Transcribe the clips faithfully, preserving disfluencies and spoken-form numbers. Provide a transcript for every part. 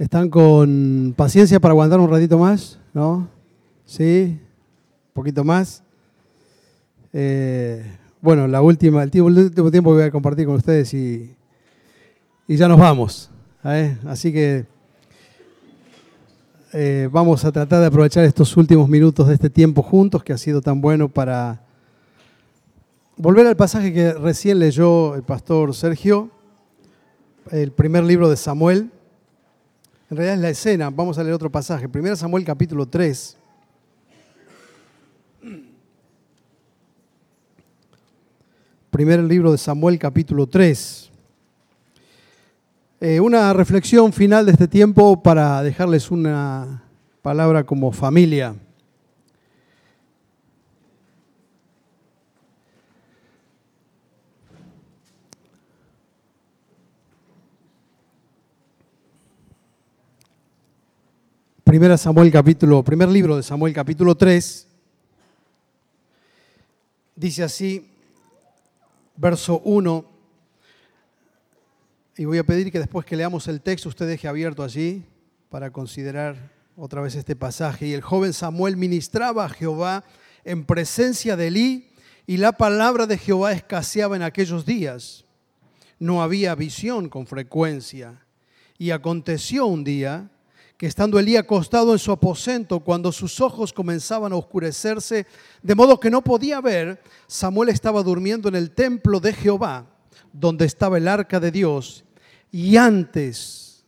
¿Están con paciencia para aguantar un ratito más? ¿No? ¿Sí? ¿Un poquito más? Eh, bueno, la última, el, tiempo, el último tiempo que voy a compartir con ustedes y, y ya nos vamos. ¿eh? Así que eh, vamos a tratar de aprovechar estos últimos minutos de este tiempo juntos que ha sido tan bueno para volver al pasaje que recién leyó el pastor Sergio, el primer libro de Samuel. En realidad es la escena, vamos a leer otro pasaje. Primero Samuel capítulo tres. Primer libro de Samuel capítulo tres. Eh, una reflexión final de este tiempo para dejarles una palabra como familia. Primera Samuel capítulo, primer libro de Samuel capítulo tres, dice así, verso uno, y voy a pedir que después que leamos el texto usted deje abierto allí para considerar otra vez este pasaje. Y el joven Samuel ministraba a Jehová en presencia de Elí, y la palabra de Jehová escaseaba en aquellos días. No había visión con frecuencia. Y aconteció un día que estando Elí acostado en su aposento, cuando sus ojos comenzaban a oscurecerse, de modo que no podía ver, Samuel estaba durmiendo en el templo de Jehová, donde estaba el arca de Dios, y antes,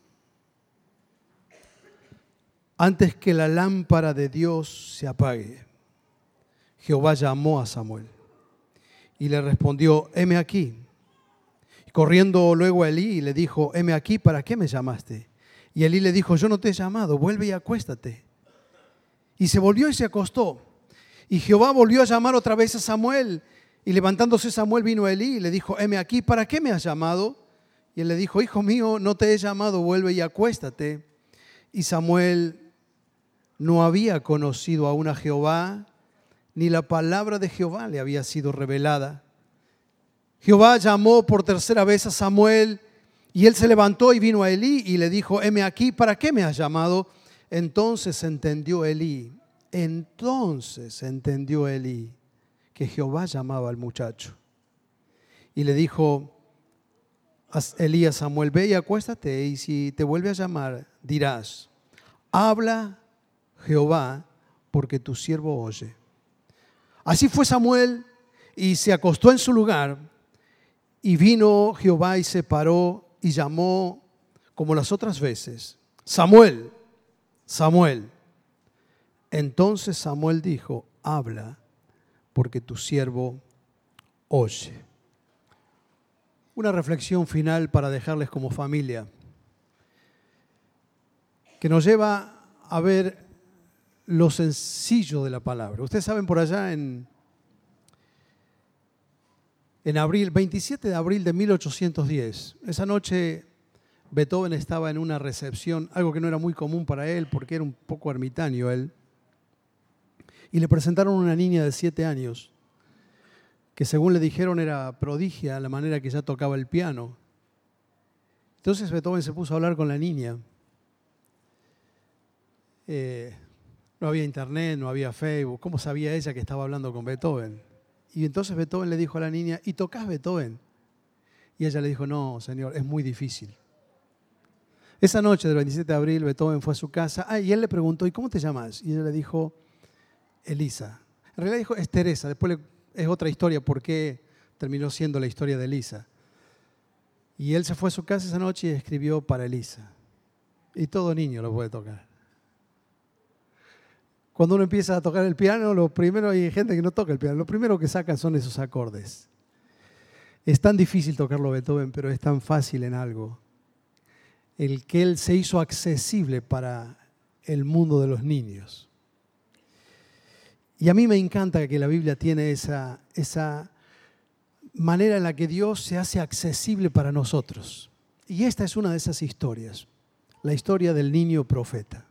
antes que la lámpara de Dios se apague, Jehová llamó a Samuel, y le respondió, heme aquí. Corriendo luego a Elí, le dijo, heme aquí, ¿para qué me llamaste? Y Elí le dijo, yo no te he llamado, vuelve y acuéstate. Y se volvió y se acostó. Y Jehová volvió a llamar otra vez a Samuel. Y levantándose Samuel vino a Elí y le dijo, heme aquí, ¿para qué me has llamado? Y él le dijo, hijo mío, no te he llamado, vuelve y acuéstate. Y Samuel no había conocido aún a Jehová, ni la palabra de Jehová le había sido revelada. Jehová llamó por tercera vez a Samuel, y él se levantó y vino a Elí y le dijo, heme aquí, ¿para qué me has llamado? Entonces entendió Elí, entonces entendió Elí que Jehová llamaba al muchacho. Y le dijo Elí a Samuel, ve y acuéstate, y si te vuelve a llamar, dirás, habla Jehová, porque tu siervo oye. Así fue Samuel, y se acostó en su lugar, y vino Jehová y se paró, y llamó como las otras veces, Samuel, Samuel. Entonces Samuel dijo, habla, porque tu siervo oye. Una reflexión final para dejarles como familia, que nos lleva a ver lo sencillo de la palabra. Ustedes saben, por allá en, en abril, veintisiete de abril de mil ochocientos diez, esa noche Beethoven estaba en una recepción, algo que no era muy común para él porque era un poco ermitaño él, y le presentaron una niña de siete años que según le dijeron era prodigia la manera que ella tocaba el piano. Entonces Beethoven se puso a hablar con la niña. Eh, no había internet, no había Facebook. ¿Cómo sabía ella que estaba hablando con Beethoven? Y entonces Beethoven le dijo a la niña, ¿y tocás Beethoven? Y ella le dijo, no, señor, es muy difícil. Esa noche del veintisiete de abril, Beethoven fue a su casa. Ah, y él le preguntó, ¿y cómo te llamas? Y ella le dijo, Elisa. En realidad dijo, es Teresa. Después le, es otra historia por qué terminó siendo la historia de Elisa. Y él se fue a su casa esa noche y escribió para Elisa. Y todo niño lo puede tocar. Cuando uno empieza a tocar el piano, lo primero, hay gente que no toca el piano, lo primero que sacan son esos acordes. Es tan difícil tocarlo Beethoven, pero es tan fácil en algo. El que él se hizo accesible para el mundo de los niños. Y a mí me encanta que la Biblia tiene esa, esa manera en la que Dios se hace accesible para nosotros. Y esta es una de esas historias, la historia del niño profeta.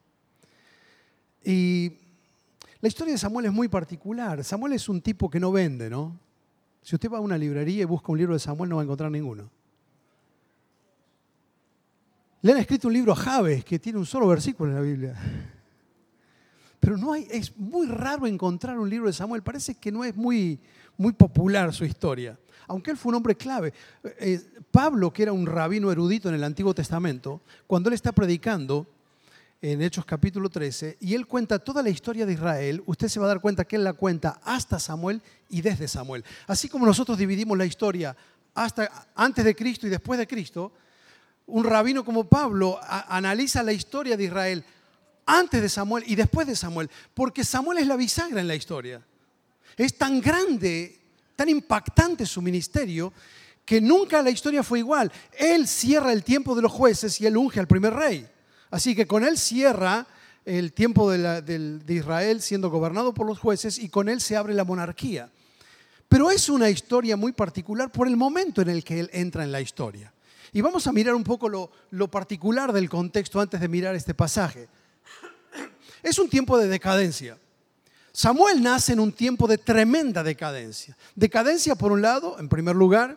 Y la historia de Samuel es muy particular. Samuel es un tipo que no vende, ¿no? Si usted va a una librería y busca un libro de Samuel, no va a encontrar ninguno. Le han escrito un libro a Jabes que tiene un solo versículo en la Biblia. Pero no hay, es muy raro encontrar un libro de Samuel. Parece que no es muy, muy popular su historia. Aunque él fue un hombre clave. Eh, Pablo, que era un rabino erudito en el Antiguo Testamento, cuando él está predicando en Hechos capítulo trece, y él cuenta toda la historia de Israel, usted se va a dar cuenta que él la cuenta hasta Samuel y desde Samuel. Así como nosotros dividimos la historia hasta antes de Cristo y después de Cristo, un rabino como Pablo a, analiza la historia de Israel antes de Samuel y después de Samuel, porque Samuel es la bisagra en la historia. Es tan grande, tan impactante su ministerio, que nunca la historia fue igual. Él cierra el tiempo de los jueces y él unge al primer rey. Así que con él cierra el tiempo de, la, de, de Israel siendo gobernado por los jueces y con él se abre la monarquía. Pero es una historia muy particular por el momento en el que él entra en la historia. Y vamos a mirar un poco lo, lo particular del contexto antes de mirar este pasaje. Es un tiempo de decadencia. Samuel nace en un tiempo de tremenda decadencia. Decadencia, por un lado, en primer lugar,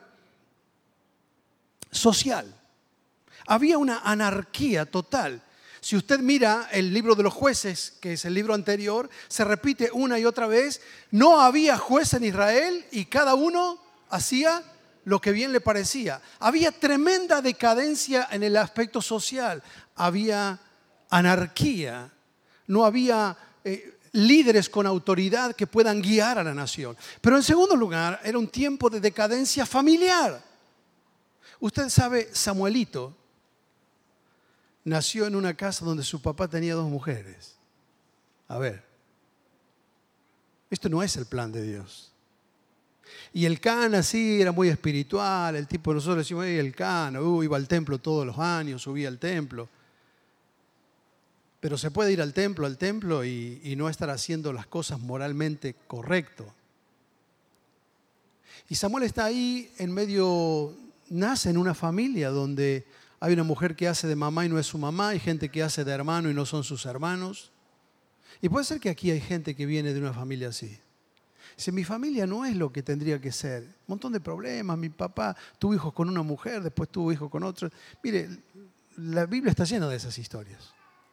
social. Había una anarquía total. Si usted mira el libro de los jueces, que es el libro anterior, se repite una y otra vez, no había juez en Israel y cada uno hacía lo que bien le parecía. Había tremenda decadencia en el aspecto social, había anarquía, no había eh, líderes con autoridad que puedan guiar a la nación. Pero en segundo lugar, era un tiempo de decadencia familiar. Usted sabe, Samuelito nació en una casa donde su papá tenía dos mujeres. A ver, esto no es el plan de Dios. Y el Cana sí era muy espiritual, el tipo, nosotros decimos, hey, el Cana, uh, iba al templo todos los años, subía al templo. Pero se puede ir al templo, al templo y, y no estar haciendo las cosas moralmente correcto. Y Samuel está ahí en medio, nace en una familia donde hay una mujer que hace de mamá y no es su mamá, hay gente que hace de hermano y no son sus hermanos. Y puede ser que aquí hay gente que viene de una familia así. Dice, mi familia no es lo que tendría que ser. Un montón de problemas, mi papá tuvo hijos con una mujer, después tuvo hijos con otra. Mire, la Biblia está llena de esas historias.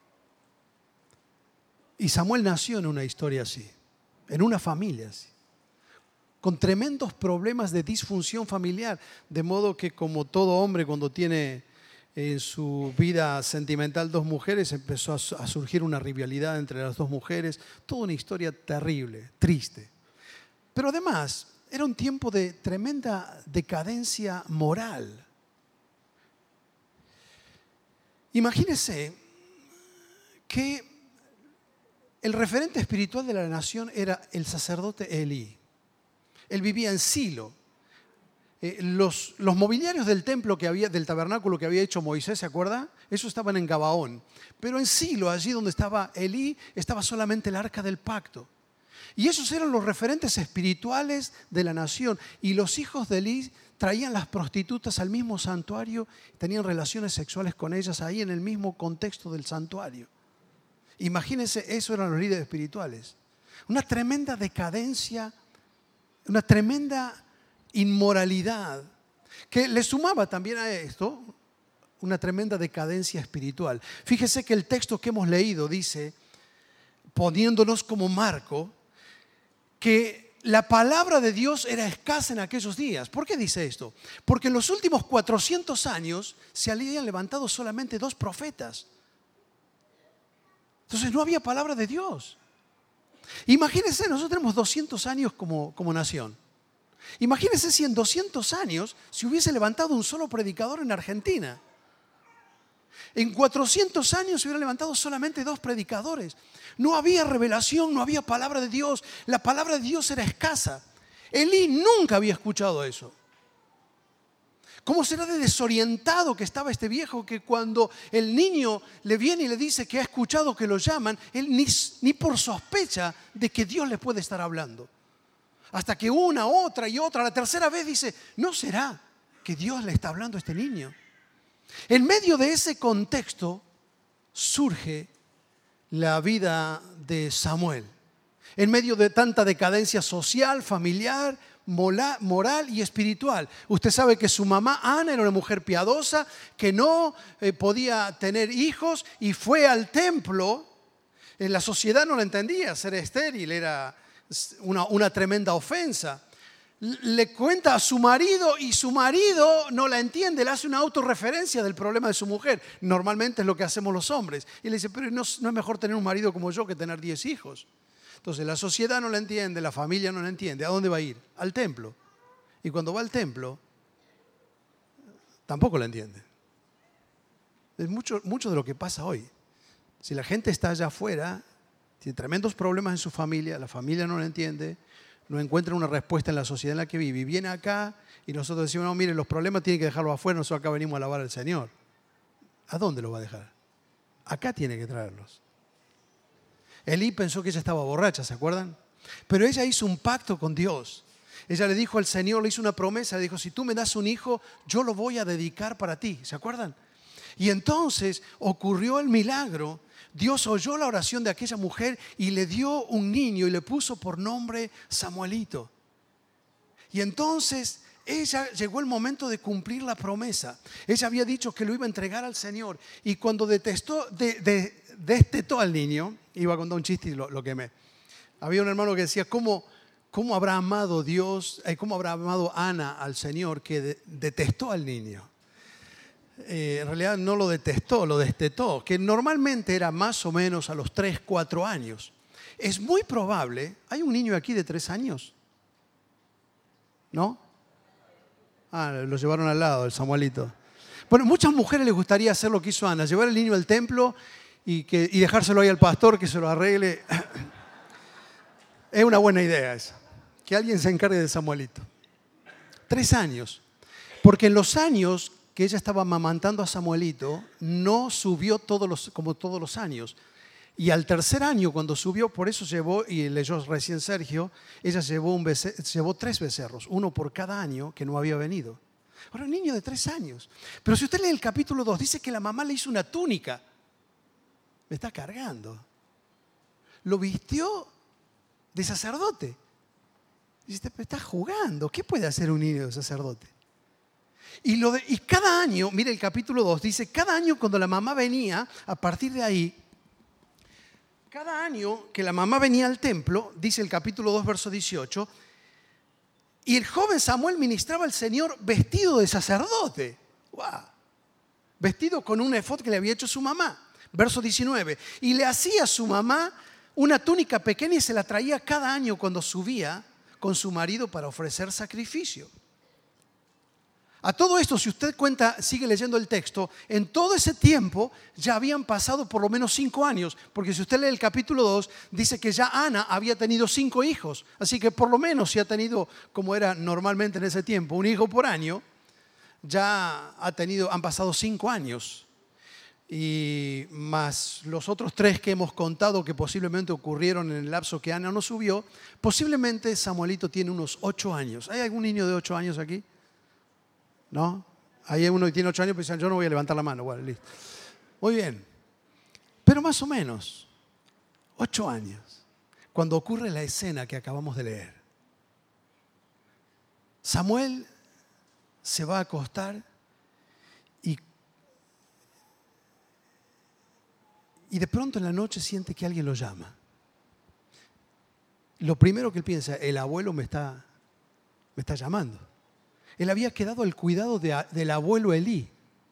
Y Samuel nació en una historia así, en una familia así, con tremendos problemas de disfunción familiar, de modo que como todo hombre cuando tiene en su vida sentimental dos mujeres, empezó a surgir una rivalidad entre las dos mujeres, toda una historia terrible, triste. Pero además, era un tiempo de tremenda decadencia moral. Imagínese que el referente espiritual de la nación era el sacerdote Elí. Él vivía en Silo. Eh, los, los mobiliarios del templo que había, del tabernáculo que había hecho Moisés, ¿se acuerda? Esos estaban en Gabaón. Pero en Silo, allí donde estaba Elí, estaba solamente el arca del pacto. Y esos eran los referentes espirituales de la nación. Y los hijos de Elí traían las prostitutas al mismo santuario, tenían relaciones sexuales con ellas ahí en el mismo contexto del santuario. Imagínense, eso eran los líderes espirituales. Una tremenda decadencia, una tremenda inmoralidad, que le sumaba también a esto una tremenda decadencia espiritual. Fíjese que el texto que hemos leído dice, poniéndonos como marco, que la palabra de Dios era escasa en aquellos días. ¿Por qué dice esto? Porque en los últimos cuatrocientos años se habían levantado solamente dos profetas. Entonces no había palabra de Dios. Imagínense, nosotros tenemos doscientos años como, como nación. Imagínense si en doscientos años se hubiese levantado un solo predicador en Argentina. En cuatrocientos años se hubieran levantado solamente dos predicadores. No había revelación, no había palabra de Dios. La palabra de Dios era escasa. Elí nunca había escuchado eso. ¿Cómo será de desorientado que estaba este viejo que cuando el niño le viene y le dice que ha escuchado que lo llaman, él ni, ni por sospecha de que Dios le puede estar hablando? Hasta que una, otra y otra, la tercera vez dice, ¿no será que Dios le está hablando a este niño? En medio de ese contexto surge la vida de Samuel. En medio de tanta decadencia social, familiar, moral y espiritual. Usted sabe que su mamá Ana era una mujer piadosa que no eh, podía tener hijos y fue al templo. En la sociedad no la entendía, ser estéril era una, una tremenda ofensa. Le cuenta a su marido y su marido no la entiende, le hace una autorreferencia del problema de su mujer. Normalmente es lo que hacemos los hombres. Y le dice, pero no, no es mejor tener un marido como yo que tener diez hijos. Entonces la sociedad no la entiende, la familia no la entiende. ¿A dónde va a ir? Al templo. Y cuando va al templo, tampoco la entiende. Es mucho, mucho de lo que pasa hoy. Si la gente está allá afuera, tiene tremendos problemas en su familia, la familia no la entiende, no encuentra una respuesta en la sociedad en la que vive. Y viene acá y nosotros decimos, no, mire, los problemas tienen que dejarlos afuera, nosotros acá venimos a alabar al Señor. ¿A dónde los va a dejar? Acá tiene que traerlos. Elí pensó que ella estaba borracha, ¿se acuerdan? Pero ella hizo un pacto con Dios. Ella le dijo al Señor, le hizo una promesa, le dijo, si tú me das un hijo, yo lo voy a dedicar para ti. ¿Se acuerdan? Y entonces ocurrió el milagro. Dios oyó la oración de aquella mujer y le dio un niño y le puso por nombre Samuelito. Y entonces ella llegó el momento de cumplir la promesa. Ella había dicho que lo iba a entregar al Señor. Y cuando detestó, de, de, destetó al niño, iba a contar un chiste y lo, lo quemé. Había un hermano que decía, ¿cómo, cómo habrá amado Dios, eh, cómo habrá amado Ana al Señor que de, detestó al niño? Eh, en realidad no lo detestó, lo destetó, que normalmente era más o menos a los tres, cuatro años. Es muy probable, ¿hay un niño aquí de tres años? ¿No? Ah, lo llevaron al lado, el Samuelito. Bueno, muchas mujeres les gustaría hacer lo que hizo Ana, llevar al niño al templo y, que, y dejárselo ahí al pastor que se lo arregle. Es una buena idea esa, que alguien se encargue de Samuelito. Tres años, porque en los años que ella estaba amamantando a Samuelito, no subió todos los, como todos los años. Y al tercer año, cuando subió, por eso llevó, y leyó recién Sergio, ella llevó, un becer, llevó tres becerros, uno por cada año que no había venido. Ahora, un niño de tres años. Pero si usted lee el capítulo dos, dice que la mamá le hizo una túnica. Me está cargando. Lo vistió de sacerdote. Dice, pero está jugando. ¿Qué puede hacer un niño de sacerdote? Y, lo de, y cada año, mire el capítulo dos, dice, cada año cuando la mamá venía, a partir de ahí, cada año que la mamá venía al templo, dice el capítulo dos, verso dieciocho, y el joven Samuel ministraba al Señor vestido de sacerdote. ¡Wow! Vestido con un efod que le había hecho su mamá. Verso diecinueve. Y le hacía a su mamá una túnica pequeña y se la traía cada año cuando subía con su marido para ofrecer sacrificio. A todo esto, si usted cuenta, sigue leyendo el texto, en todo ese tiempo ya habían pasado por lo menos cinco años, porque si usted lee el capítulo dos, dice que ya Ana había tenido cinco hijos, así que por lo menos si ha tenido, como era normalmente en ese tiempo, un hijo por año, ya ha tenido, han pasado cinco años. Y más los otros tres que hemos contado que posiblemente ocurrieron en el lapso que Ana no subió, posiblemente Samuelito tiene unos ocho años. ¿Hay algún niño de ocho años aquí? ¿No? Hay uno que tiene ocho años y dicen, yo no voy a levantar la mano. Bueno, listo. Muy bien. Pero más o menos, ocho años, cuando ocurre la escena que acabamos de leer. Samuel se va a acostar y, y de pronto en la noche siente que alguien lo llama. Lo primero que él piensa, el abuelo me está, me está llamando. Él había quedado al cuidado de, del abuelo Elí.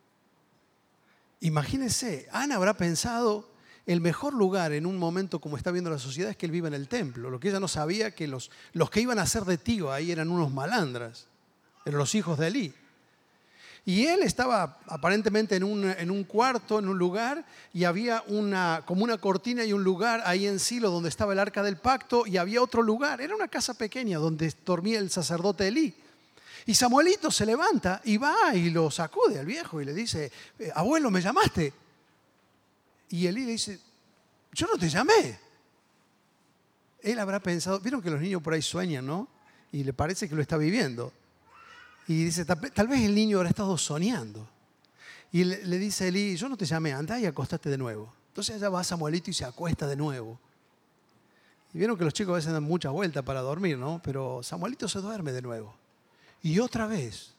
Imagínense, Ana habrá pensado, el mejor lugar en un momento como está viendo la sociedad es que él viva en el templo. Lo que ella no sabía que los, los que iban a ser de tío ahí eran unos malandras, eran los hijos de Elí. Y él estaba aparentemente en un, en un cuarto, en un lugar, y había una, como una cortina y un lugar ahí en Silo donde estaba el arca del pacto, y había otro lugar, era una casa pequeña donde dormía el sacerdote Elí. Y Samuelito se levanta y va y lo sacude al viejo y le dice, abuelo, ¿me llamaste? Y Elí le dice, yo no te llamé. Él habrá pensado, vieron que los niños por ahí sueñan, ¿no? Y le parece que lo está viviendo. Y dice, tal, tal vez el niño habrá estado soñando. Y le, le dice a Elí, yo no te llamé, andá y acostate de nuevo. Entonces allá va Samuelito y se acuesta de nuevo. Y vieron que los chicos a veces dan mucha vuelta para dormir, ¿no? Pero Samuelito se duerme de nuevo. Y otra vez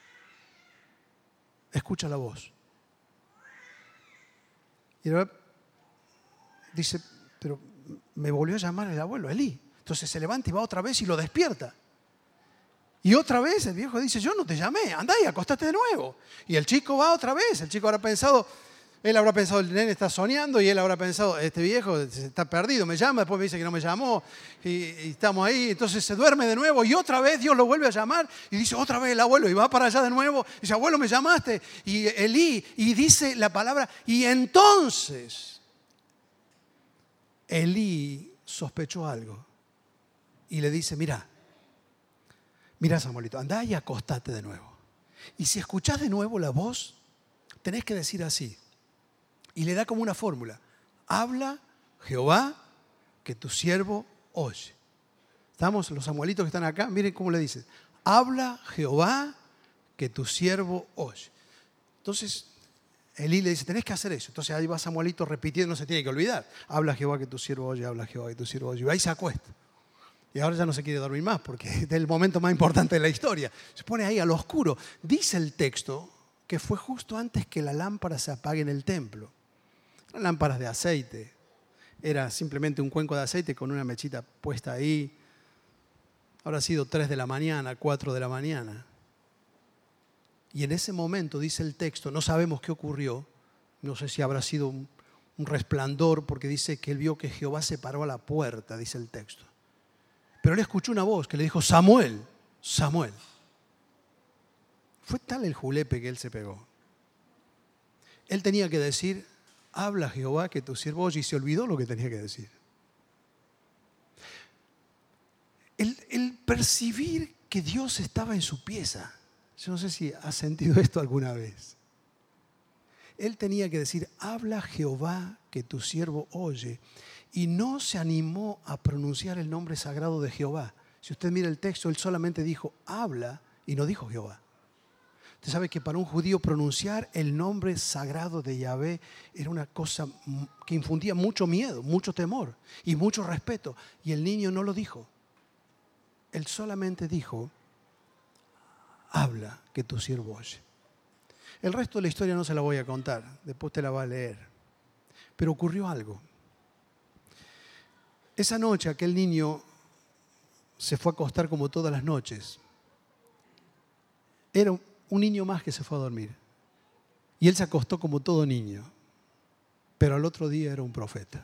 escucha la voz. Y ahora dice, pero me volvió a llamar el abuelo, Elí. Entonces se levanta y va otra vez y lo despierta. Y otra vez el viejo dice, yo no te llamé, andá y acostate de nuevo. Y el chico va otra vez. El chico habrá pensado, él habrá pensado, el nene está soñando, y él habrá pensado, este viejo está perdido, me llama, después me dice que no me llamó, y, y estamos ahí. Entonces se duerme de nuevo y otra vez Dios lo vuelve a llamar y dice otra vez el abuelo, y va para allá de nuevo y dice, abuelo, me llamaste. Y Elí, y dice la palabra, y entonces Elí sospechó algo y le dice, mira, mira Samuelito, andá y acostate de nuevo. Y si escuchás de nuevo la voz, tenés que decir así. Y le da como una fórmula. Habla, Jehová, que tu siervo oye. Estamos, los samuelitos que están acá, miren cómo le dice. Habla, Jehová, que tu siervo oye. Entonces, Elí le dice, tenés que hacer eso. Entonces ahí va Samuelito repitiendo, no se tiene que olvidar. Habla, Jehová, que tu siervo oye, habla, Jehová, que tu siervo oye. Y ahí se acuesta. Y ahora ya no se quiere dormir más porque es el momento más importante de la historia. Se pone ahí al oscuro. Dice el texto que fue justo antes que la lámpara se apague en el templo. Eran lámparas de aceite. Era simplemente un cuenco de aceite con una mechita puesta ahí. Habrá sido tres de la mañana, cuatro de la mañana. Y en ese momento, dice el texto, no sabemos qué ocurrió. No sé si habrá sido un, un resplandor, porque dice que él vio que Jehová se paró a la puerta, dice el texto. Pero él escuchó una voz que le dijo, Samuel, Samuel. Fue tal el julepe que él se pegó. Él tenía que decir, habla Jehová, que tu siervo oye, y se olvidó lo que tenía que decir. El, el percibir que Dios estaba en su pieza. Yo no sé si has sentido esto alguna vez. Él tenía que decir, habla Jehová, que tu siervo oye. Y no se animó a pronunciar el nombre sagrado de Jehová. Si usted mira el texto, él solamente dijo, habla, y no dijo Jehová. Usted sabe que para un judío pronunciar el nombre sagrado de Yahvé era una cosa que infundía mucho miedo, mucho temor y mucho respeto. Y el niño no lo dijo. Él solamente dijo, habla, que tu siervo oye. El resto de la historia no se la voy a contar, después te la va a leer. Pero ocurrió algo. Esa noche aquel niño se fue a acostar como todas las noches. Era un niño más que se fue a dormir. Y él se acostó como todo niño. Pero al otro día era un profeta.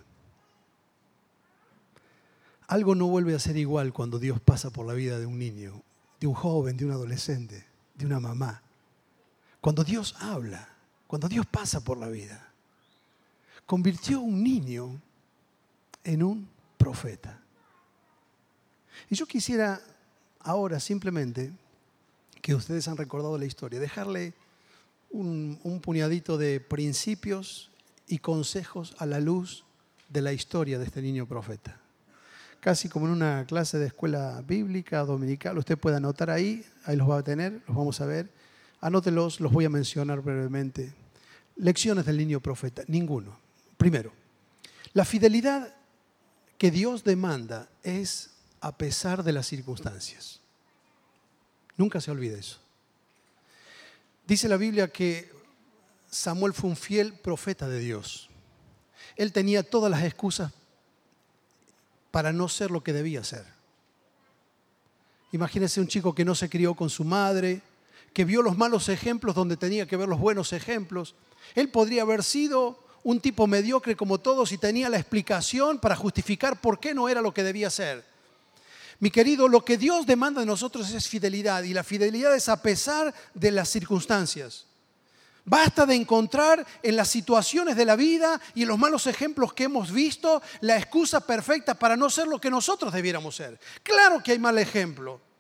Algo no vuelve a ser igual cuando Dios pasa por la vida de un niño, de un joven, de un adolescente, de una mamá. Cuando Dios habla, cuando Dios pasa por la vida, convirtió a un niño en un profeta. Y yo quisiera ahora simplemente, que ustedes han recordado la historia, dejarle un, un puñadito de principios y consejos a la luz de la historia de este niño profeta. Casi como en una clase de escuela bíblica dominical, usted puede anotar ahí, ahí los va a tener, los vamos a ver. Anótelos, los voy a mencionar brevemente. Lecciones del niño profeta, ninguno. Primero, la fidelidad que Dios demanda es a pesar de las circunstancias. Nunca se olvide eso. Dice la Biblia que Samuel fue un fiel profeta de Dios. Él tenía todas las excusas para no ser lo que debía ser. Imagínese un chico que no se crió con su madre, que vio los malos ejemplos donde tenía que ver los buenos ejemplos. Él podría haber sido un tipo mediocre como todos y tenía la explicación para justificar por qué no era lo que debía ser. Mi querido, lo que Dios demanda de nosotros es fidelidad, y la fidelidad es a pesar de las circunstancias. Basta de encontrar en las situaciones de la vida y en los malos ejemplos que hemos visto la excusa perfecta para no ser lo que nosotros debiéramos ser. Claro que hay mal ejemplo.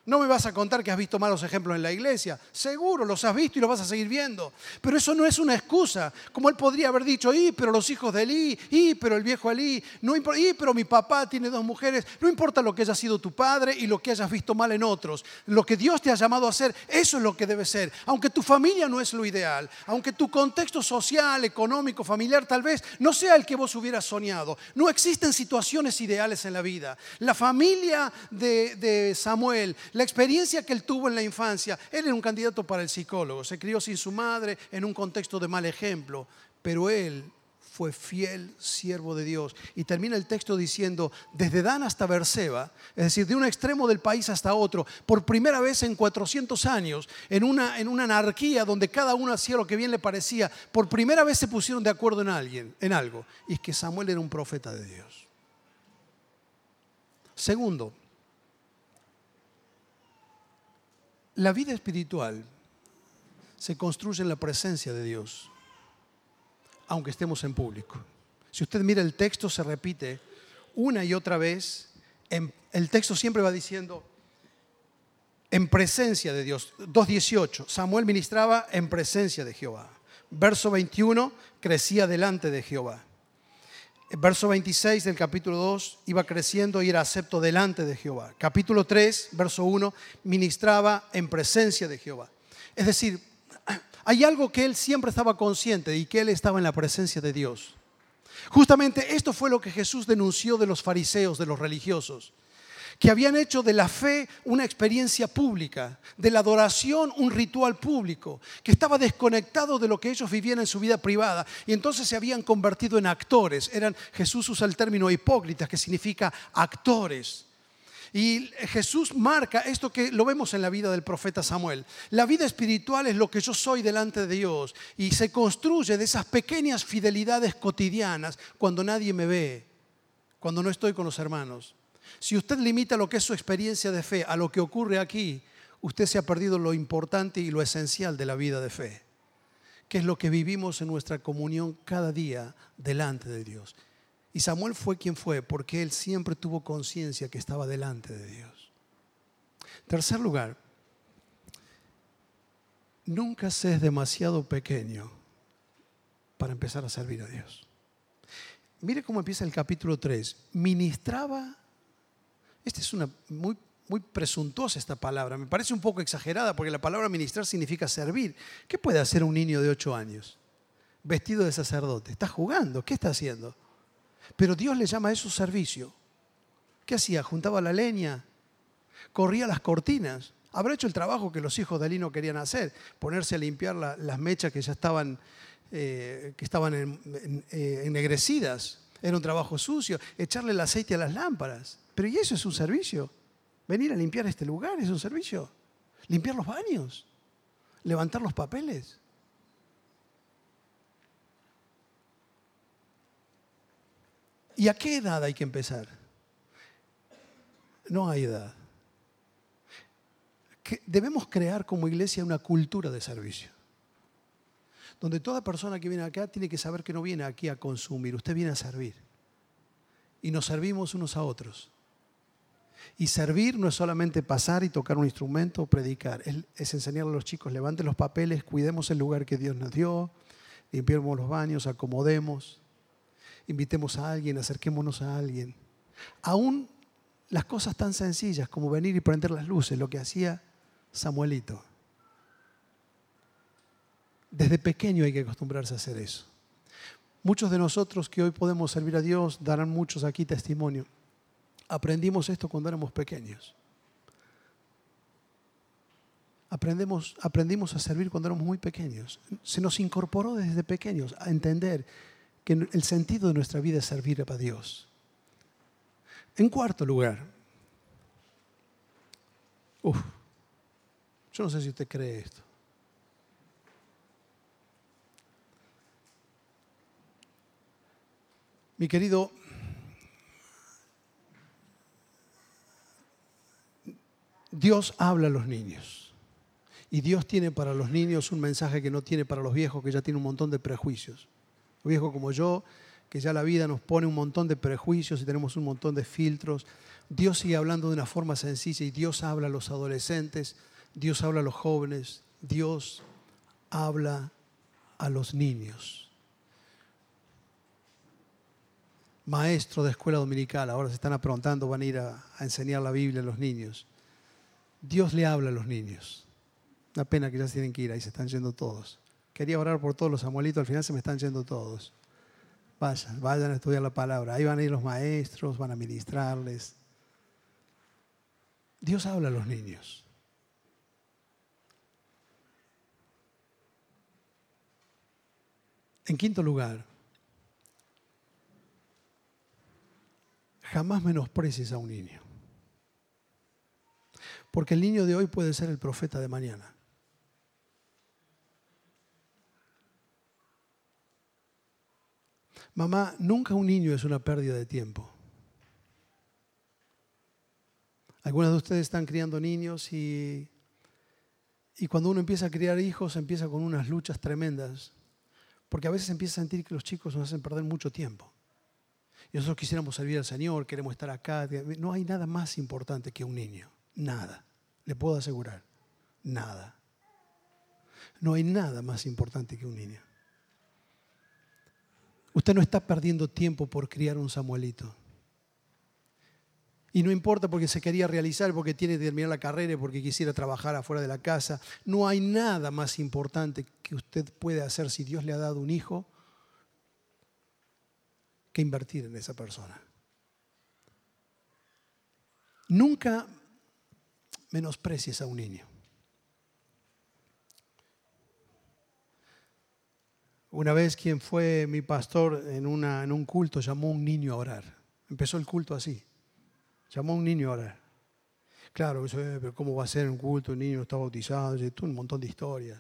No me vas a contar que has visto malos ejemplos en la iglesia. Seguro, los has visto y los vas a seguir viendo. Pero eso no es una excusa. Como él podría haber dicho, y pero los hijos de Elí, y pero el viejo Elí, no importa, y pero mi papá tiene dos mujeres. No importa lo que haya sido tu padre y lo que hayas visto mal en otros. Lo que Dios te ha llamado a hacer, eso es lo que debe ser. Aunque tu familia no es lo ideal, aunque tu contexto social, económico, familiar tal vez no sea el que vos hubieras soñado. No existen situaciones ideales en la vida. La familia de, de Samuel, la experiencia que él tuvo en la infancia, él era un candidato para el psicólogo, se crió sin su madre en un contexto de mal ejemplo, pero él fue fiel siervo de Dios. Y termina el texto diciendo, desde Dan hasta Beerseba, es decir, de un extremo del país hasta otro, por primera vez en cuatrocientos años, en una, en una anarquía donde cada uno hacía lo que bien le parecía, por primera vez se pusieron de acuerdo en alguien, en algo, y es que Samuel era un profeta de Dios. Segundo, la vida espiritual se construye en la presencia de Dios, aunque estemos en público. Si usted mira el texto, se repite una y otra vez. El texto siempre va diciendo, en presencia de Dios. dos dieciocho, Samuel ministraba en presencia de Jehová. Verso veintiuno, crecía delante de Jehová. Verso veintiséis del capítulo dos, iba creciendo y era acepto delante de Jehová. Capítulo tres, verso uno, ministraba en presencia de Jehová. Es decir, hay algo que él siempre estaba consciente y que él estaba en la presencia de Dios. Justamente esto fue lo que Jesús denunció de los fariseos, de los religiosos, que habían hecho de la fe una experiencia pública, de la adoración un ritual público, que estaba desconectado de lo que ellos vivían en su vida privada y entonces se habían convertido en actores. Eran, Jesús usa el término hipócritas, que significa actores. Y Jesús marca esto que lo vemos en la vida del profeta Samuel. La vida espiritual es lo que yo soy delante de Dios y se construye de esas pequeñas fidelidades cotidianas cuando nadie me ve, cuando no estoy con los hermanos. Si usted limita lo que es su experiencia de fe a lo que ocurre aquí, usted se ha perdido lo importante y lo esencial de la vida de fe, que es lo que vivimos en nuestra comunión cada día delante de Dios. Y Samuel fue quien fue porque él siempre tuvo conciencia que estaba delante de Dios. Tercer lugar, nunca se es demasiado pequeño para empezar a servir a Dios. Mire cómo empieza el capítulo tres. Ministraba. Esta es una muy, muy presuntuosa esta palabra. Me parece un poco exagerada porque la palabra ministrar significa servir. ¿Qué puede hacer un niño de ocho años vestido de sacerdote? Está jugando. ¿Qué está haciendo? Pero Dios le llama a eso servicio. ¿Qué hacía? Juntaba la leña, corría las cortinas. Habrá hecho el trabajo que los hijos de Elí no querían hacer, ponerse a limpiar la, las mechas que ya estaban, eh, que estaban en, en, eh, ennegrecidas. Era un trabajo sucio. Echarle el aceite a las lámparas. Pero ¿y eso es un servicio? Venir a limpiar este lugar es un servicio. Limpiar los baños, levantar los papeles. ¿Y a qué edad hay que empezar? No hay edad. Que debemos crear como iglesia una cultura de servicio, donde toda persona que viene acá tiene que saber que no viene aquí a consumir, usted viene a servir. Y nos servimos unos a otros. Y servir no es solamente pasar y tocar un instrumento o predicar, es, es enseñarle a los chicos, levanten los papeles, cuidemos el lugar que Dios nos dio, limpiemos los baños, acomodemos. Invitemos a alguien, acerquémonos a alguien. Aún las cosas tan sencillas como venir y prender las luces, lo que hacía Samuelito. Desde pequeño hay que acostumbrarse a hacer eso. Muchos de nosotros que hoy podemos servir a Dios, darán muchos aquí testimonio. Aprendimos esto cuando éramos pequeños. Aprendemos, aprendimos a servir cuando éramos muy pequeños. Se nos incorporó desde pequeños a entender que el sentido de nuestra vida es servir a Dios. En cuarto lugar, uf, yo no sé si usted cree esto. Mi querido, Dios habla a los niños. Y Dios tiene para los niños un mensaje que no tiene para los viejos, que ya tienen un montón de prejuicios. Viejos como yo, que ya la vida nos pone un montón de prejuicios y tenemos un montón de filtros. Dios sigue hablando de una forma sencilla y Dios habla a los adolescentes, Dios habla a los jóvenes, Dios habla a los niños. Maestro de escuela dominical, ahora se están aprontando, van a ir a, a enseñar la Biblia a los niños. Dios le habla a los niños. Una pena que ya se tienen que ir, ahí se están yendo todos. Quería orar por todos los Samuelitos, al final se me están yendo todos. Vayan, vayan a estudiar la palabra. Ahí van a ir los maestros, van a ministrarles. Dios habla a los niños. En quinto lugar, jamás menosprecies a un niño. Porque el niño de hoy puede ser el profeta de mañana. Mamá, nunca un niño es una pérdida de tiempo. Algunas de ustedes están criando niños y, y cuando uno empieza a criar hijos empieza con unas luchas tremendas. Porque a veces empieza a sentir que los chicos nos hacen perder mucho tiempo. Y nosotros quisiéramos servir al Señor, queremos estar acá. No hay nada más importante que un niño. Nada. Le puedo asegurar. Nada. No hay nada más importante que un niño. Usted no está perdiendo tiempo por criar un Samuelito. Y no importa porque se quería realizar, porque tiene que terminar la carrera, porque quisiera trabajar afuera de la casa. No hay nada más importante que usted puede hacer si Dios le ha dado un hijo que invertir en esa persona. Nunca menosprecies a un niño. Una vez quien fue mi pastor en, una, en un culto llamó a un niño a orar. Empezó el culto así. Llamó a un niño a orar. Claro, eso, pero ¿cómo va a ser un culto? Un niño no está bautizado. Un montón de historias.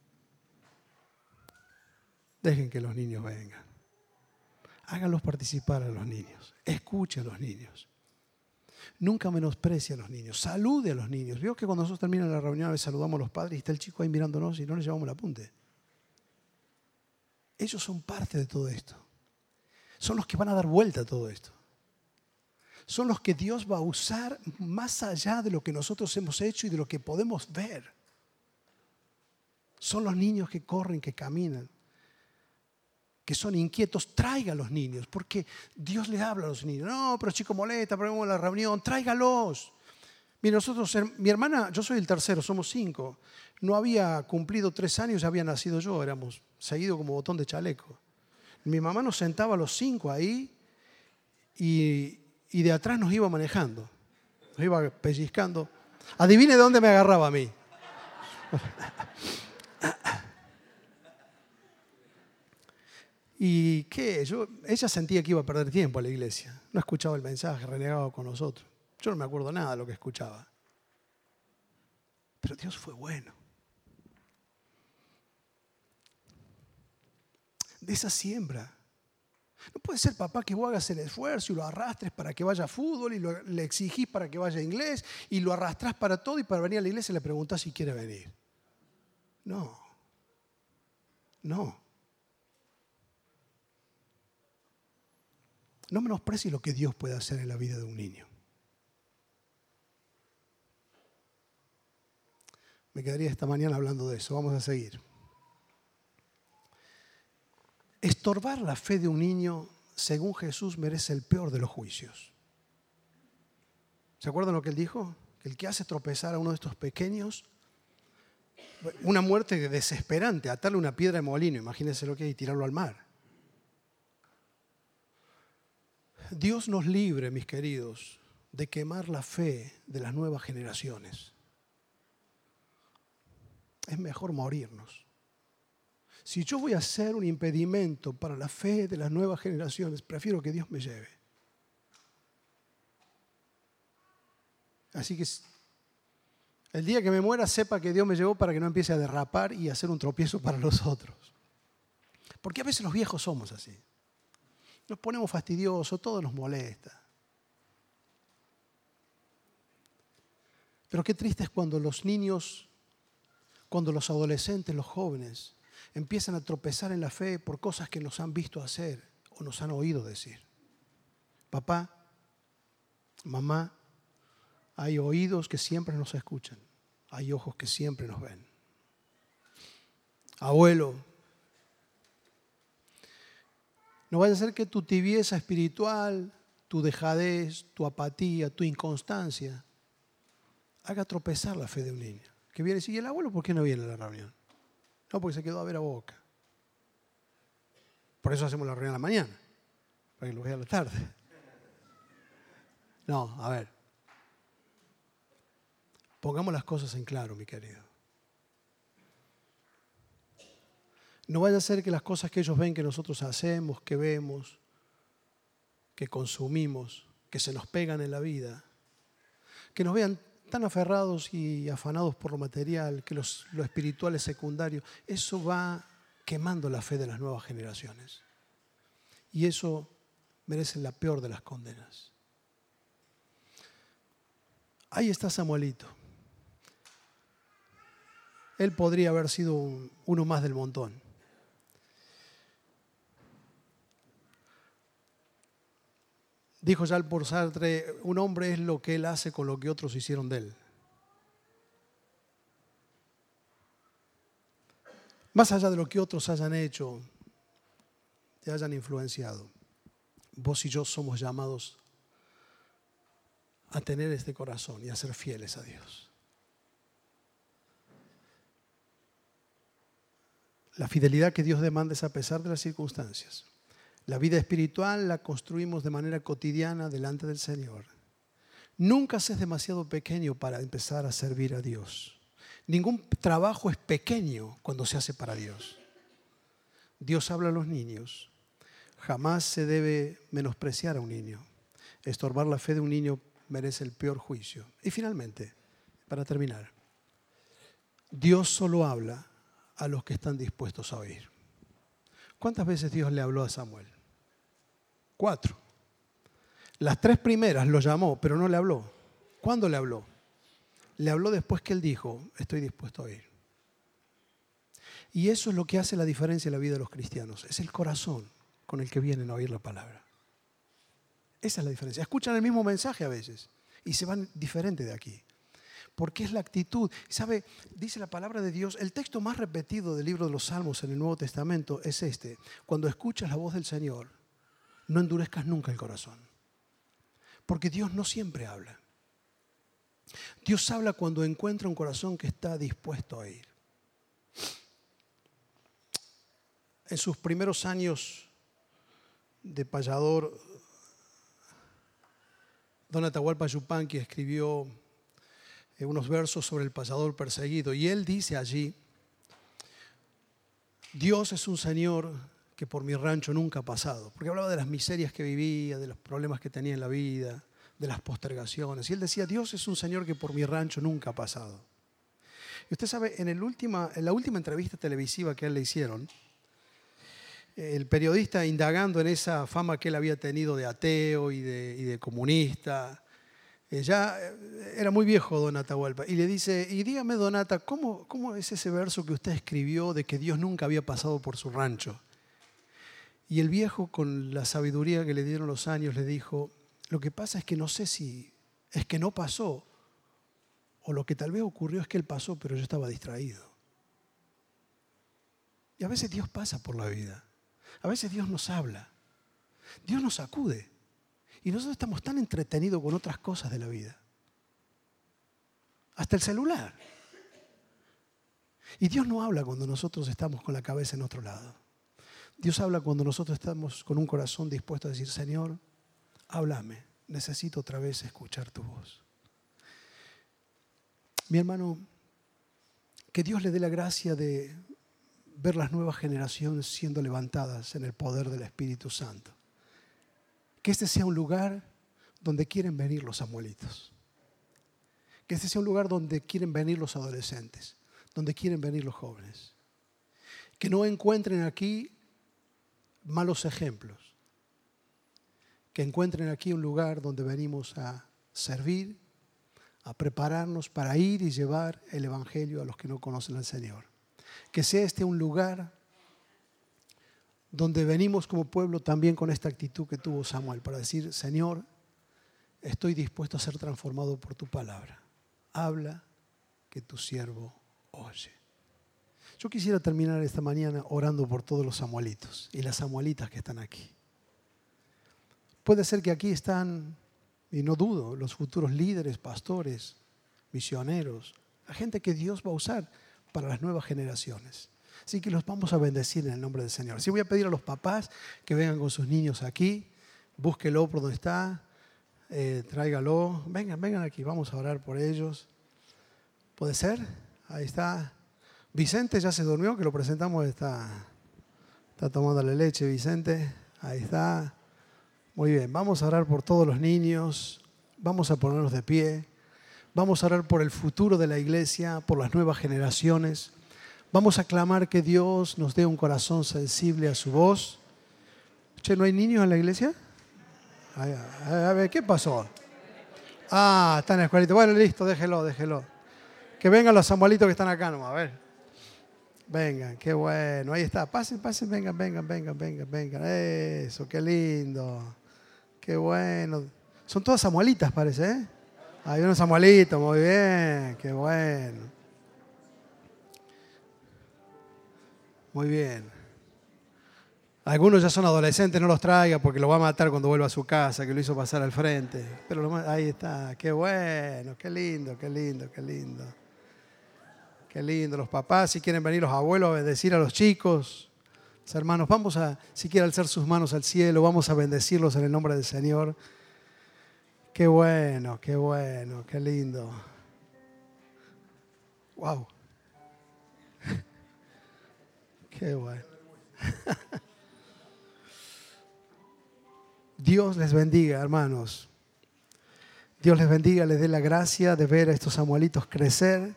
Dejen que los niños vengan. Háganlos participar a los niños. Escuche a los niños. Nunca menosprecie a los niños. Salude a los niños. Veo que cuando nosotros terminamos la reunión a veces saludamos a los padres y está el chico ahí mirándonos y no le llevamos el apunte. Ellos son parte de todo esto. Son los que van a dar vuelta a todo esto. Son los que Dios va a usar más allá de lo que nosotros hemos hecho y de lo que podemos ver. Son los niños que corren, que caminan, que son inquietos. Traiga a los niños, porque Dios le habla a los niños. No, pero chico molesta, pero vamos a la reunión. Tráigalos. Mira, nosotros, mi hermana, yo soy el tercero, somos cinco. No había cumplido tres años, ya había nacido yo, éramos seguidos como botón de chaleco. Mi mamá nos sentaba a los cinco ahí y, y de atrás nos iba manejando, nos iba pellizcando. Adivine de dónde me agarraba a mí. ¿Y qué? Yo, ella sentía que iba a perder tiempo a la iglesia. No escuchaba el mensaje, renegaba con nosotros. Yo no me acuerdo nada de lo que escuchaba. Pero Dios fue bueno. De esa siembra. No puede ser, papá, que vos hagas el esfuerzo y lo arrastres para que vaya a fútbol y lo, le exigís para que vaya a inglés y lo arrastrás para todo y para venir a la iglesia le preguntás si quiere venir. No. No. No menosprecies lo que Dios puede hacer en la vida de un niño. Me quedaría esta mañana hablando de eso. Vamos a seguir. Estorbar la fe de un niño, según Jesús, merece el peor de los juicios. ¿Se acuerdan lo que él dijo? Que el que hace tropezar a uno de estos pequeños, una muerte desesperante, atarle una piedra de molino, imagínense lo que hay, y tirarlo al mar. Dios nos libre, mis queridos, de quemar la fe de las nuevas generaciones. Es mejor morirnos. Si yo voy a ser un impedimento para la fe de las nuevas generaciones, prefiero que Dios me lleve. Así que el día que me muera, sepa que Dios me llevó para que no empiece a derrapar y a hacer un tropiezo para los otros. Porque a veces los viejos somos así. Nos ponemos fastidiosos, todo nos molesta. Pero qué triste es cuando los niños, cuando los adolescentes, los jóvenes, empiezan a tropezar en la fe por cosas que nos han visto hacer o nos han oído decir. Papá, Mamá, hay oídos que siempre nos escuchan. Hay ojos que siempre nos ven. Abuelo, no vaya a ser que tu tibieza espiritual, tu dejadez, tu apatía, tu inconstancia haga tropezar la fe de un niño. Que viene y dice, ¿y el abuelo por qué no viene a la reunión? No, porque se quedó a ver a Boca. Por eso hacemos la reunión a la mañana, para que lo vea a la tarde. No, a ver. Pongamos las cosas en claro, mi querido. No vaya a ser que las cosas que ellos ven que nosotros hacemos, que vemos, que consumimos, que se nos pegan en la vida, que nos vean tan aferrados y afanados por lo material, que los, lo espiritual es secundario, eso va quemando la fe de las nuevas generaciones. Y eso merece la peor de las condenas. Ahí está Samuelito. Él podría haber sido un, uno más del montón. Dijo Jean-Paul Sartre, un hombre es lo que él hace con lo que otros hicieron de él. Más allá de lo que otros hayan hecho, te hayan influenciado, vos y yo somos llamados a tener este corazón y a ser fieles a Dios. La fidelidad que Dios demanda es a pesar de las circunstancias. La vida espiritual la construimos de manera cotidiana delante del Señor. Nunca se es demasiado pequeño para empezar a servir a Dios. Ningún trabajo es pequeño cuando se hace para Dios. Dios habla a los niños. Jamás se debe menospreciar a un niño. Estorbar la fe de un niño merece el peor juicio. Y finalmente, para terminar, Dios solo habla a los que están dispuestos a oír. ¿Cuántas veces Dios le habló a Samuel? Cuatro. Las tres primeras lo llamó, pero no le habló. ¿Cuándo le habló? Le habló después que él dijo, estoy dispuesto a oír. Y eso es lo que hace la diferencia en la vida de los cristianos. Es el corazón con el que vienen a oír la palabra. Esa es la diferencia. Escuchan el mismo mensaje a veces y se van diferente de aquí. Porque es la actitud. ¿Sabe? Dice la palabra de Dios, el texto más repetido del libro de los Salmos en el Nuevo Testamento es este. Cuando escuchas la voz del Señor, no endurezcas nunca el corazón. Porque Dios no siempre habla. Dios habla cuando encuentra un corazón que está dispuesto a oír. En sus primeros años de payador, don Atahualpa Yupanqui escribió unos versos sobre el payador perseguido. Y él dice allí, Dios es un Señor que por mi rancho nunca ha pasado. Porque hablaba de las miserias que vivía, de los problemas que tenía en la vida, de las postergaciones. Y él decía, Dios es un Señor que por mi rancho nunca ha pasado. Y usted sabe, en, el última, en la última entrevista televisiva que a él le hicieron, el periodista indagando en esa fama que él había tenido de ateo y de, y de comunista, eh, ya era muy viejo don Atahualpa, y le dice, y dígame don Ata, ¿cómo, ¿cómo es ese verso que usted escribió de que Dios nunca había pasado por su rancho? Y el viejo, con la sabiduría que le dieron los años, le dijo, lo que pasa es que no sé si es que no pasó, o lo que tal vez ocurrió es que él pasó, pero yo estaba distraído. Y a veces Dios pasa por la vida. A veces Dios nos habla. Dios nos sacude. Y nosotros estamos tan entretenidos con otras cosas de la vida. Hasta el celular. Y Dios no habla cuando nosotros estamos con la cabeza en otro lado. Dios habla cuando nosotros estamos con un corazón dispuesto a decir, Señor, háblame, necesito otra vez escuchar tu voz. Mi hermano, que Dios le dé la gracia de ver las nuevas generaciones siendo levantadas en el poder del Espíritu Santo. Que este sea un lugar donde quieren venir los Samuelitos. Que este sea un lugar donde quieren venir los adolescentes, donde quieren venir los jóvenes. Que no encuentren aquí malos ejemplos. Que encuentren aquí un lugar donde venimos a servir, a prepararnos para ir y llevar el Evangelio a los que no conocen al Señor. Que sea este un lugar donde venimos como pueblo también con esta actitud que tuvo Samuel, para decir, Señor, estoy dispuesto a ser transformado por tu palabra. Habla, que tu siervo oye. Yo quisiera terminar esta mañana orando por todos los samuelitos y las samuelitas que están aquí. Puede ser que aquí están, y no dudo, los futuros líderes, pastores, misioneros, la gente que Dios va a usar para las nuevas generaciones. Así que los vamos a bendecir en el nombre del Señor. Así voy a pedir a los papás que vengan con sus niños aquí, búsquelo por donde está, eh, tráigalo, vengan, vengan aquí, vamos a orar por ellos. ¿Puede ser? Ahí está. Vicente ya se durmió, que lo presentamos, está, está tomándole leche, Vicente. Ahí está. Muy bien, vamos a orar por todos los niños, vamos a ponernos de pie, vamos a orar por el futuro de la iglesia, por las nuevas generaciones. Vamos a clamar que Dios nos dé un corazón sensible a su voz. Che, ¿no hay niños en la iglesia? A ver, a ver, ¿qué pasó? Ah, está en la escuelita. Bueno, listo, déjelo, déjelo. Que vengan los samuelitos que están acá nomás, a ver. Vengan, qué bueno. Ahí está. Pasen, pasen, vengan, vengan, vengan, vengan, vengan. Eso, qué lindo. Qué bueno. Son todas samuelitas, parece, ¿eh? Hay unos samuelitos, muy bien. Qué bueno. Muy bien. Algunos ya son adolescentes, no los traiga porque lo va a matar cuando vuelva a su casa, que lo hizo pasar al frente. Pero lo, ahí está. Qué bueno, qué lindo, qué lindo, qué lindo. Qué lindo, los papás, si quieren venir los abuelos a bendecir a los chicos, los hermanos, vamos a, si quieren alzar sus manos al cielo, vamos a bendecirlos en el nombre del Señor. Qué bueno, qué bueno, qué lindo. Wow. Qué bueno. Dios les bendiga, hermanos. Dios les bendiga, les dé la gracia de ver a estos samuelitos crecer,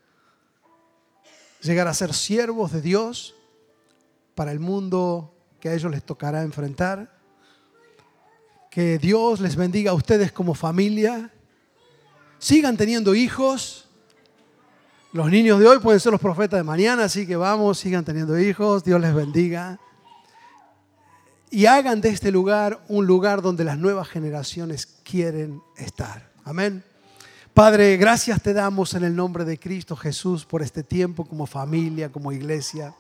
llegar a ser siervos de Dios para el mundo que a ellos les tocará enfrentar. Que Dios les bendiga a ustedes como familia. Sigan teniendo hijos. Los niños de hoy pueden ser los profetas de mañana, así que vamos, sigan teniendo hijos. Dios les bendiga. Y hagan de este lugar un lugar donde las nuevas generaciones quieren estar. Amén. Padre, gracias te damos en el nombre de Cristo Jesús por este tiempo como familia, como iglesia.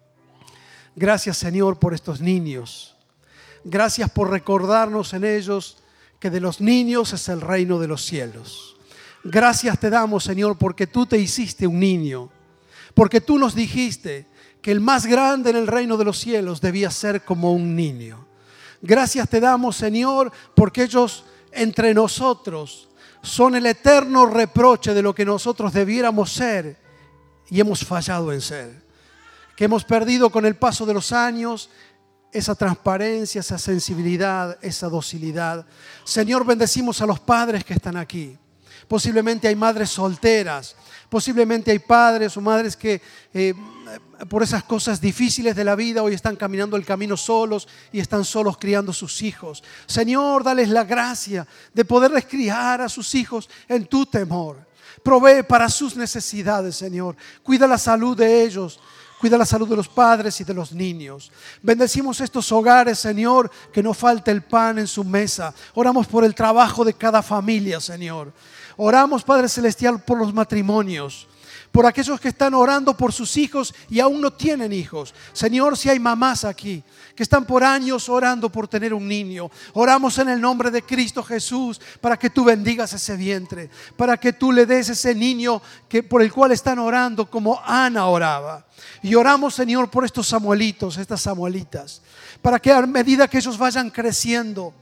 Gracias, Señor, por estos niños. Gracias por recordarnos en ellos que de los niños es el reino de los cielos. Gracias te damos, Señor, porque tú te hiciste un niño. Porque tú nos dijiste que el más grande en el reino de los cielos debía ser como un niño. Gracias te damos, Señor, porque ellos entre nosotros son el eterno reproche de lo que nosotros debiéramos ser y hemos fallado en ser. Que hemos perdido con el paso de los años esa transparencia, esa sensibilidad, esa docilidad. Señor, bendecimos a los padres que están aquí. Posiblemente hay madres solteras, posiblemente hay padres o madres que eh, por esas cosas difíciles de la vida hoy están caminando el camino solos y están solos criando sus hijos. Señor, dales la gracia de poderles criar a sus hijos en tu temor. Provee para sus necesidades, Señor. Cuida la salud de ellos. Cuida la salud de los padres y de los niños. Bendecimos estos hogares, Señor, que no falte el pan en su mesa. Oramos por el trabajo de cada familia, Señor. Oramos, Padre Celestial, por los matrimonios, por aquellos que están orando por sus hijos y aún no tienen hijos. Señor, si hay mamás aquí que están por años orando por tener un niño, oramos en el nombre de Cristo Jesús para que tú bendigas ese vientre, para que tú le des ese niño que, por el cual están orando como Ana oraba. Y oramos, Señor, por estos samuelitos, estas samuelitas, para que a medida que ellos vayan creciendo,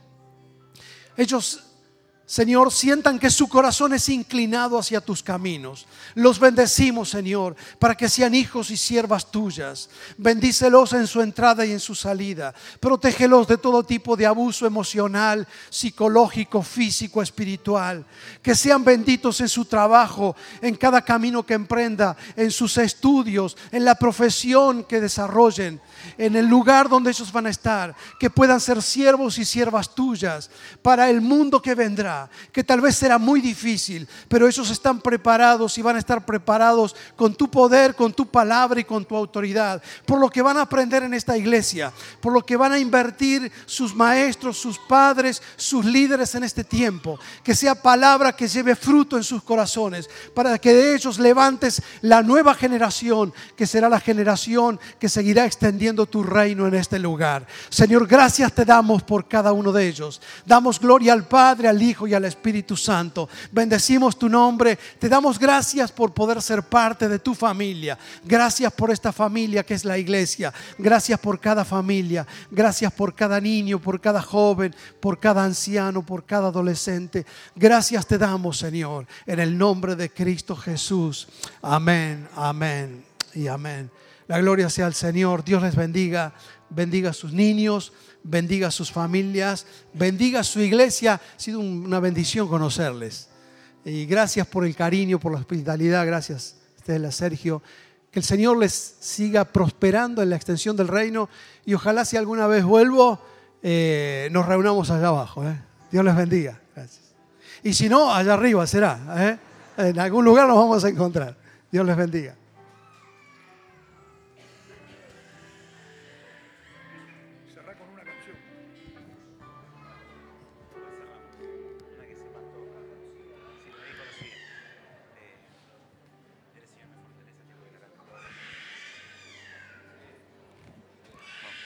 ellos, Señor, sientan que su corazón es inclinado hacia tus caminos. Los bendecimos, Señor, para que sean hijos y siervas tuyas. Bendícelos en su entrada y en su salida. Protégelos de todo tipo de abuso emocional, psicológico, físico, espiritual. Que sean benditos en su trabajo, en cada camino que emprenda, en sus estudios, en la profesión que desarrollen, en el lugar donde ellos van a estar. Que puedan ser siervos y siervas tuyas para el mundo que vendrá. vendrá, que tal vez será muy difícil, pero ellos están preparados y van a estar preparados con tu poder, con tu palabra y con tu autoridad, por lo que van a aprender en esta iglesia, por lo que van a invertir sus maestros, sus padres, sus líderes en este tiempo. Que sea palabra que lleve fruto en sus corazones, para que de ellos levantes la nueva generación, que será la generación que seguirá extendiendo tu reino en este lugar. Señor, gracias te damos por cada uno de ellos. Damos gloria al Padre, al Hijo y al Espíritu Santo. Bendecimos tu nombre. Te damos gracias por poder ser parte de tu familia. Gracias por esta familia que es la iglesia. Gracias por cada familia. Gracias por cada niño, por cada joven, por cada anciano, por cada adolescente. Gracias te damos, Señor, en el nombre de Cristo Jesús. Amén, amén y amén. La gloria sea al Señor. Dios les bendiga. Bendiga a sus niños, bendiga a sus familias, bendiga a su iglesia. Ha sido una bendición conocerles. Y gracias por el cariño, por la hospitalidad. Gracias, Estela, Sergio. Que el Señor les siga prosperando en la extensión del reino. Y ojalá si alguna vez vuelvo, eh, nos reunamos allá abajo. ¿eh? Dios les bendiga. Gracias. Y si no, allá arriba será. ¿eh? En algún lugar nos vamos a encontrar. Dios les bendiga.